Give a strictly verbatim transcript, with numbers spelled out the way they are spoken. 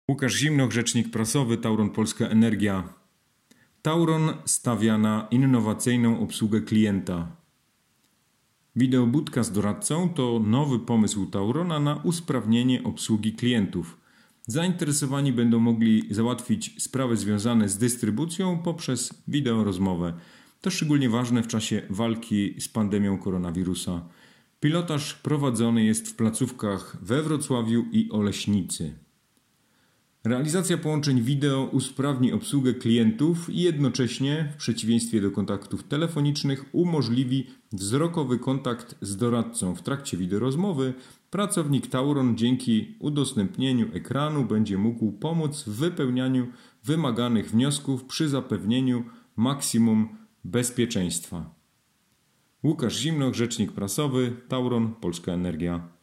Łukasz Zimnoch, rzecznik prasowy, Tauron Polska Energia. Tauron stawia na innowacyjną obsługę klienta. Wideobudka z doradcą to nowy pomysł Taurona na usprawnienie obsługi klientów. Zainteresowani będą mogli załatwić sprawy związane z dystrybucją poprzez wideorozmowę. To szczególnie ważne w czasie walki z pandemią koronawirusa. Pilotaż prowadzony jest w placówkach we Wrocławiu i Oleśnicy. Realizacja połączeń wideo usprawni obsługę klientów i jednocześnie, w przeciwieństwie do kontaktów telefonicznych, umożliwi wzrokowy kontakt z doradcą. W trakcie wideorozmowy pracownik Tauron dzięki udostępnieniu ekranu będzie mógł pomóc w wypełnianiu wymaganych wniosków przy zapewnieniu maksimum bezpieczeństwa. Łukasz Zimnoch, rzecznik prasowy, Tauron Polska Energia.